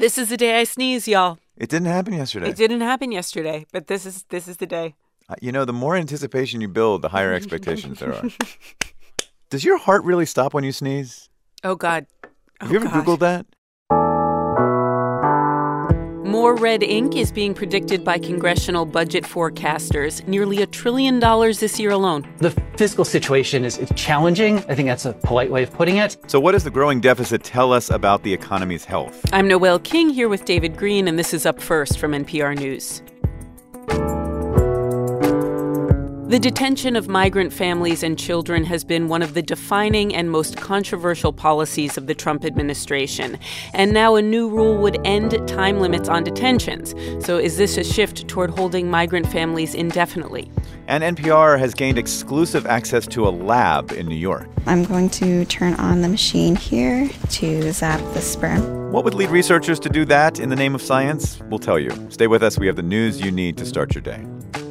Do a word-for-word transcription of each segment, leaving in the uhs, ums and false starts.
This is the day I sneeze, y'all. It didn't happen yesterday. It didn't happen yesterday, but this is this is the day. Uh, you know, the more anticipation you build, the higher expectations there are. Does your heart really stop when you sneeze? Oh, God. Oh, Have you ever gosh. Googled that? More red ink is being predicted by congressional budget forecasters. Nearly a trillion dollars this year alone. The fiscal situation is it's challenging. I think that's a polite way of putting it. So what does the growing deficit tell us about the economy's health? I'm Noelle King here with David Green, and this is Up First from N P R News. The detention of migrant families and children has been one of the defining and most controversial policies of the Trump administration. And now a new rule would end time limits on detentions. So is this a shift toward holding migrant families indefinitely? And N P R has gained exclusive access to a lab in New York. I'm going to turn on the machine here to zap the sperm. What would lead researchers to do that in the name of science? We'll tell you. Stay with us. We have the news you need to start your day.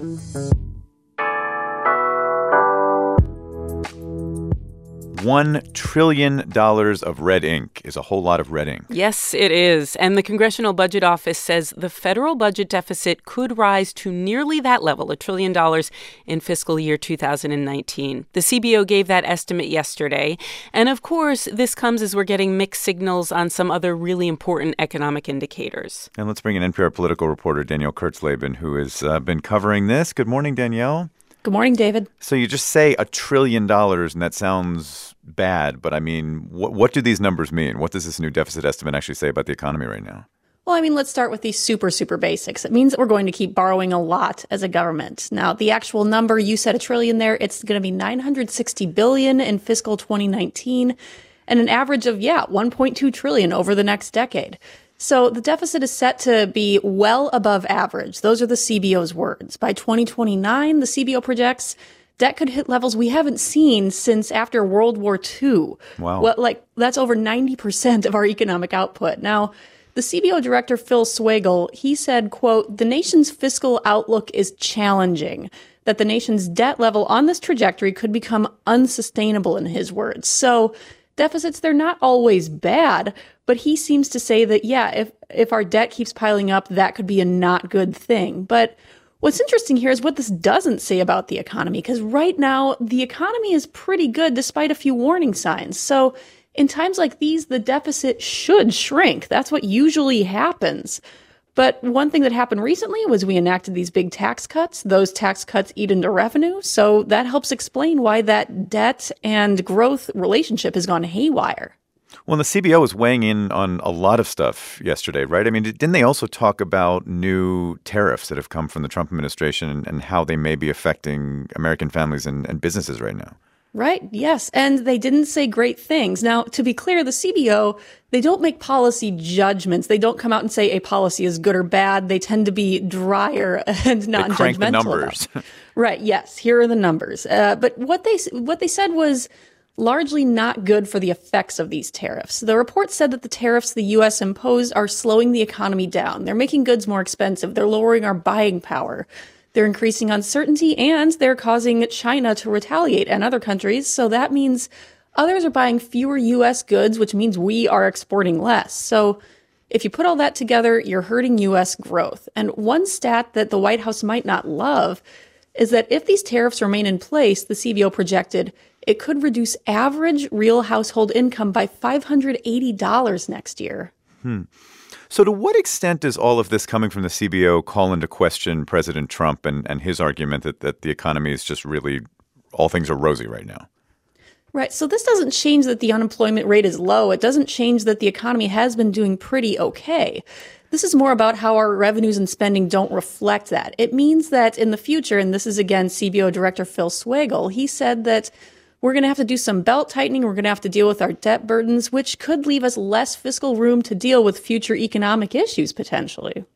One trillion dollars of red ink is a whole lot of red ink. Yes, it is. And the Congressional Budget Office says the federal budget deficit could rise to nearly that level, a trillion dollars, in fiscal year two thousand nineteen. The C B O gave that estimate yesterday. And of course, this comes as we're getting mixed signals on some other really important economic indicators. And let's bring in N P R political reporter Danielle Kurtzleben, who has uh, been covering this. Good morning, Danielle. Good morning, David. So you just say a trillion dollars, and that sounds bad. But I mean, what, what do these numbers mean? What does this new deficit estimate actually say about the economy right now? Well, I mean, let's start with these super, super basics. It means that we're going to keep borrowing a lot as a government. Now, the actual number, you said a trillion there, it's going to be nine hundred sixty billion dollars in fiscal twenty nineteen and an average of, yeah, one point two trillion dollars over the next decade. So the deficit is set to be well above average. Those are the C B O's words. By twenty twenty-nine, the C B O projects debt could hit levels we haven't seen since after World War Two. Wow. Well, like, that's over ninety percent of our economic output. Now, the C B O director, Phil Swagel, he said, quote, the nation's fiscal outlook is challenging, that the nation's debt level on this trajectory could become unsustainable, in his words. So deficits, they're not always bad, but he seems to say that, yeah, if if our debt keeps piling up, that could be a not good thing. But what's interesting here is what this doesn't say about the economy, because right now the economy is pretty good despite a few warning signs. So in times like these, the deficit should shrink. That's what usually happens. But one thing that happened recently was we enacted these big tax cuts. Those tax cuts eat into revenue. So that helps explain why that debt and growth relationship has gone haywire. Well, the C B O was weighing in on a lot of stuff yesterday, right? I mean, didn't they also talk about new tariffs that have come from the Trump administration and, and how they may be affecting American families and, and businesses right now? Right. Yes. And they didn't say great things. Now, to be clear, the C B O, they don't make policy judgments. They don't come out and say a policy is good or bad. They tend to be drier and non-judgmental. They crank the numbers. Right. Yes. Here are the numbers. Uh, but what they what they said was largely not good for the effects of these tariffs. The report said that the tariffs the U S imposed are slowing the economy down. They're making goods more expensive. They're lowering our buying power. They're increasing uncertainty, and they're causing China to retaliate and other countries. So that means others are buying fewer U S goods, which means we are exporting less. So if you put all that together, you're hurting U S growth. And one stat that the White House might not love is that if these tariffs remain in place, the C B O projected, it could reduce average real household income by five hundred eighty dollars next year. Hmm. So to what extent does all of this coming from the C B O call into question President Trump and, and his argument that, that the economy is just really, all things are rosy right now? Right. So this doesn't change that the unemployment rate is low. It doesn't change that the economy has been doing pretty okay. This is more about how our revenues and spending don't reflect that. It means that in the future, and this is again C B O Director Phil Swagel, he said that we're going to have to do some belt tightening. We're going to have to deal with our debt burdens, which could leave us less fiscal room to deal with future economic issues potentially.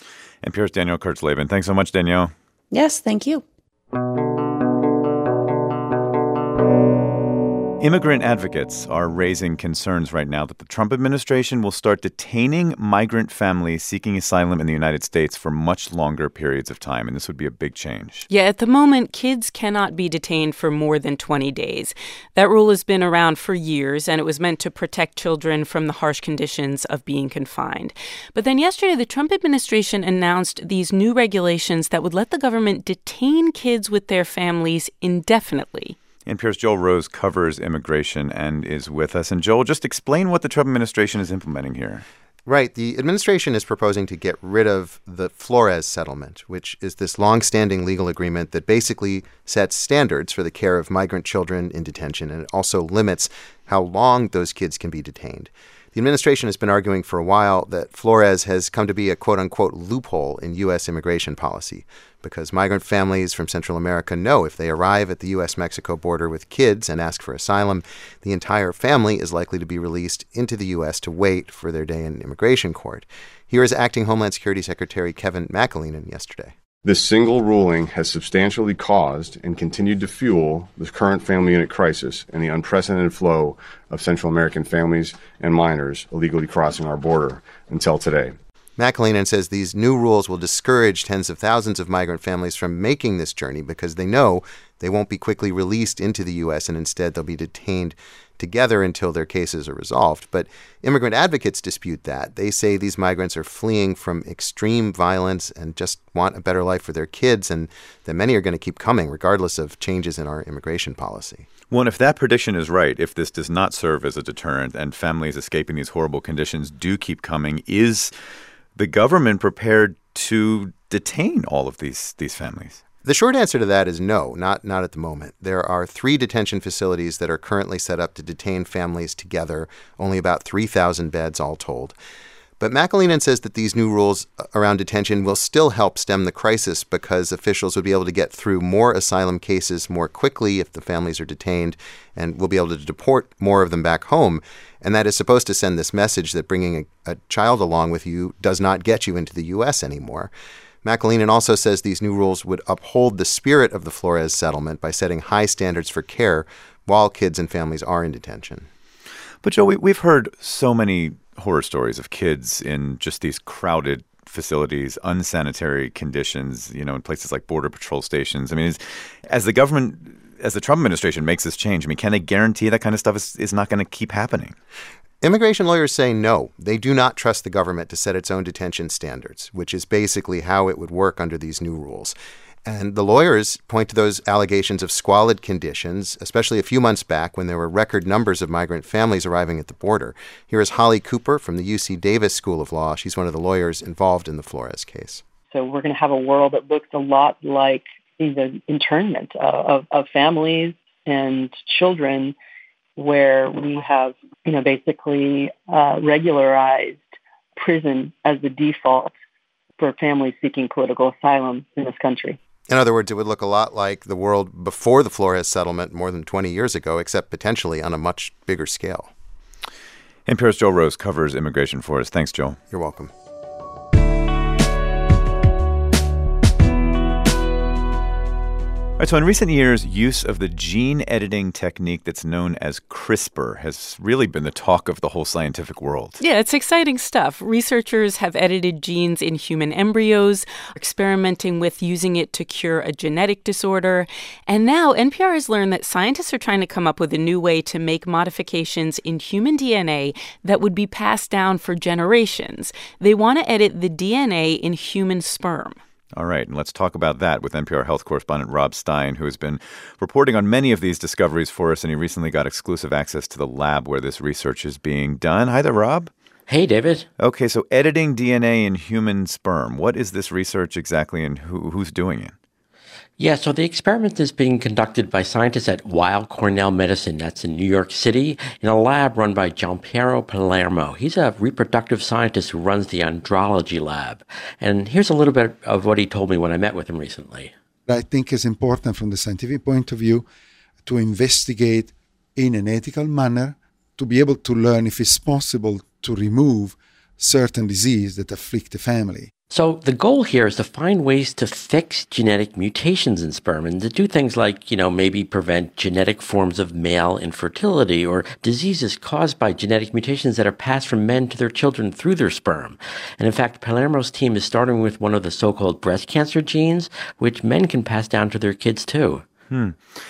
N P R's Danielle Kurtzleben. Thanks so much, Danielle. Yes, thank you. Immigrant advocates are raising concerns right now that the Trump administration will start detaining migrant families seeking asylum in the United States for much longer periods of time, and this would be a big change. Yeah, at the moment, kids cannot be detained for more than twenty days. That rule has been around for years, and it was meant to protect children from the harsh conditions of being confined. But then yesterday, the Trump administration announced these new regulations that would let the government detain kids with their families indefinitely. N P R's Joel Rose covers immigration and is with us. And Joel, just explain what the Trump administration is implementing here. Right. The administration is proposing to get rid of the Flores settlement, which is this longstanding legal agreement that basically sets standards for the care of migrant children in detention, and it also limits how long those kids can be detained. The administration has been arguing for a while that Flores has come to be a quote-unquote loophole in U S immigration policy because migrant families from Central America know if they arrive at the U S Mexico border with kids and ask for asylum, the entire family is likely to be released into the U S to wait for their day in immigration court. Here is Acting Homeland Security Secretary Kevin McAleenan yesterday. This single ruling has substantially caused and continued to fuel the current family unit crisis and the unprecedented flow of Central American families and minors illegally crossing our border until today. McAleenan says these new rules will discourage tens of thousands of migrant families from making this journey because they know they won't be quickly released into the U S and instead they'll be detained together until their cases are resolved. But immigrant advocates dispute that. They say these migrants are fleeing from extreme violence and just want a better life for their kids, and that many are going to keep coming regardless of changes in our immigration policy. Well, and if that prediction is right, if this does not serve as a deterrent and families escaping these horrible conditions do keep coming, is the government prepared to detain all of these these families? The short answer to that is no, not not at the moment. There are three detention facilities that are currently set up to detain families together, only about three thousand beds all told. But McAleenan says that these new rules around detention will still help stem the crisis because officials would be able to get through more asylum cases more quickly if the families are detained, and will be able to deport more of them back home. And that is supposed to send this message that bringing a, a child along with you does not get you into the U S anymore. McAleenan also says these new rules would uphold the spirit of the Flores settlement by setting high standards for care while kids and families are in detention. But, Joe, we, we've heard so many horror stories of kids in just these crowded facilities, unsanitary conditions, you know, in places like border patrol stations. I mean, is, as the government, as the Trump administration makes this change, I mean, can they guarantee that kind of stuff is, is not going to keep happening? Immigration lawyers say no. They do not trust the government to set its own detention standards, which is basically how it would work under these new rules. And the lawyers point to those allegations of squalid conditions, especially a few months back when there were record numbers of migrant families arriving at the border. Here is Holly Cooper from the U C Davis School of Law. She's one of the lawyers involved in the Flores case. So we're going to have a world that looks a lot like the internment of, of families and children, where we have, you know, basically uh, regularized prison as the default for families seeking political asylum in this country. In other words, it would look a lot like the world before the Flores settlement more than twenty years ago, except potentially on a much bigger scale. N P R's Joel Rose covers immigration for us. Thanks, Joel. You're welcome. All right, so in recent years, use of the gene editing technique that's known as CRISPR has really been the talk of the whole scientific world. Yeah, it's exciting stuff. Researchers have edited genes in human embryos, experimenting with using it to cure a genetic disorder. And now N P R has learned that scientists are trying to come up with a new way to make modifications in human D N A that would be passed down for generations. They want to edit the D N A in human sperm. All right, and let's talk about that with N P R health correspondent Rob Stein, who has been reporting on many of these discoveries for us, and he recently got exclusive access to the lab where this research is being done. Hi there, Rob. Hey, David. Okay, so editing D N A in human sperm. What is this research exactly, and who, who's doing it? Yeah, so the experiment is being conducted by scientists at Weill Cornell Medicine, that's in New York City, in a lab run by Gianpiero Palermo. He's a reproductive scientist who runs the Andrology Lab. And here's a little bit of what he told me when I met with him recently. I think it's important from the scientific point of view to investigate in an ethical manner, to be able to learn if it's possible to remove certain disease that afflict the family. So the goal here is to find ways to fix genetic mutations in sperm and to do things like, you know, maybe prevent genetic forms of male infertility or diseases caused by genetic mutations that are passed from men to their children through their sperm. And in fact, Palermo's team is starting with one of the so-called breast cancer genes, which men can pass down to their kids too. Hmm.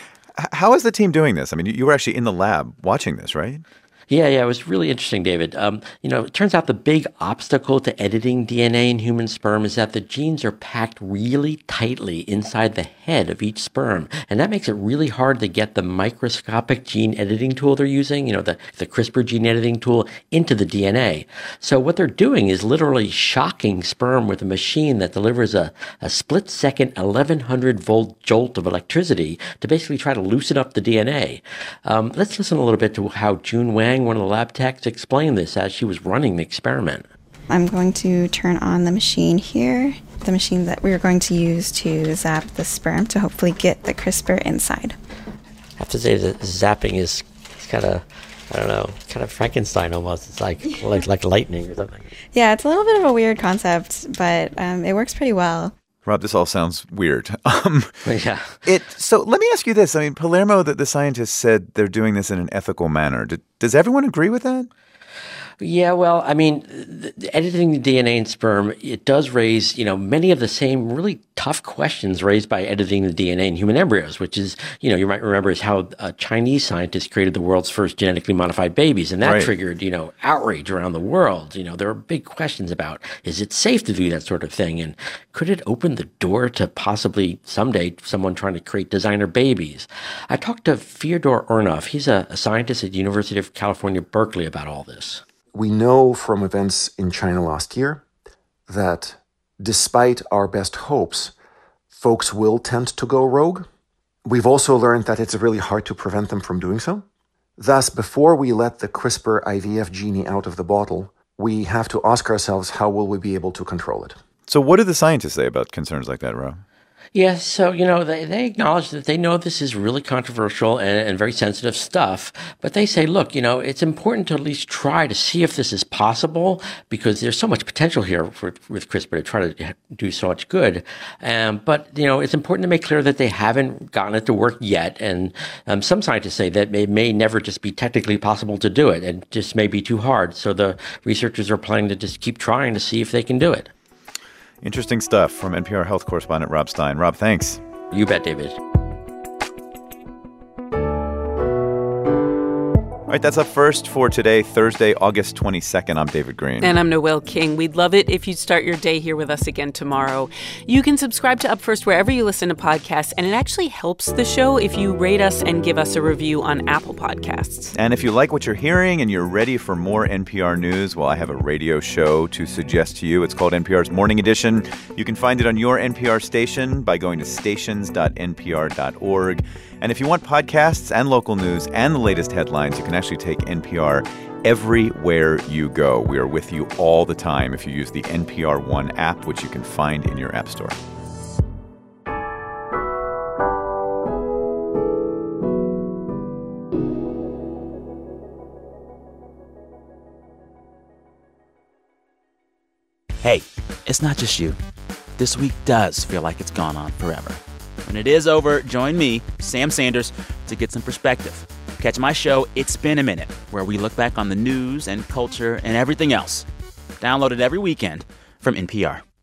How is the team doing this? I mean, you were actually in the lab watching this, right? Yeah, yeah, it was really interesting, David. Um, you know, it turns out the big obstacle to editing D N A in human sperm is that the genes are packed really tightly inside the head of each sperm. And that makes it really hard to get the microscopic gene editing tool they're using, you know, the, the CRISPR gene editing tool, into the D N A. So what they're doing is literally shocking sperm with a machine that delivers a, a split-second eleven hundred volt jolt of electricity to basically try to loosen up the D N A. Um, let's listen a little bit to how June Wang, one of the lab techs, explained this as she was running the experiment. I'm going to turn on the machine here, the machine that we're going to use to zap the sperm to hopefully get the CRISPR inside. I have to say that zapping is kind of, I don't know, kind of Frankenstein almost. It's like, like like lightning or something. Yeah, it's a little bit of a weird concept, but um, it works pretty well. Rob, this all sounds weird. Um, yeah. It. So let me ask you this. I mean, Palermo, the, the scientists, said they're doing this in an ethical manner. Did, does everyone agree with that? Yeah, well, I mean, the, the editing the D N A in sperm, it does raise, you know, many of the same really tough questions raised by editing the D N A in human embryos, which is, you know, you might remember is how a Chinese scientist created the world's first genetically modified babies. And that right. triggered, you know, outrage around the world. You know, there are big questions about, is it safe to do that sort of thing? And could it open the door to possibly someday someone trying to create designer babies? I talked to Fyodor Urnov. He's a, a scientist at the University of California, Berkeley, about all this. We know from events in China last year that despite our best hopes, folks will tend to go rogue. We've also learned that it's really hard to prevent them from doing so. Thus, before we let the CRISPR I V F genie out of the bottle, we have to ask ourselves, how will we be able to control it? So what do the scientists say about concerns like that, Rob? Yeah, so, you know, they, they acknowledge that they know this is really controversial and, and very sensitive stuff, but they say, look, you know, it's important to at least try to see if this is possible because there's so much potential here for, with CRISPR to try to do so much good. Um, but, you know, it's important to make clear that they haven't gotten it to work yet. And um, some scientists say that it may never just be technically possible to do it and just may be too hard. So the researchers are planning to just keep trying to see if they can do it. Interesting stuff from N P R health correspondent Rob Stein. Rob, thanks. You bet, David. All right, that's up first for today, Thursday, August twenty-second. I'm David Green. And I'm Noelle King. We'd love it if you'd start your day here with us again tomorrow. You can subscribe to Up First wherever you listen to podcasts, and it actually helps the show if you rate us and give us a review on Apple Podcasts. And if you like what you're hearing and you're ready for more N P R news, well, I have a radio show to suggest to you. It's called N P R's Morning Edition. You can find it on your N P R station by going to stations dot n p r dot org. And if you want podcasts and local news and the latest headlines, you can actually take N P R everywhere you go. We are with you all the time if you use the N P R One app, which you can find in your app store. Hey, it's not just you. This week does feel like it's gone on forever. When it is over, join me, Sam Sanders, to get some perspective. Catch my show, It's Been a Minute, where we look back on the news and culture and everything else. Download it every weekend from N P R.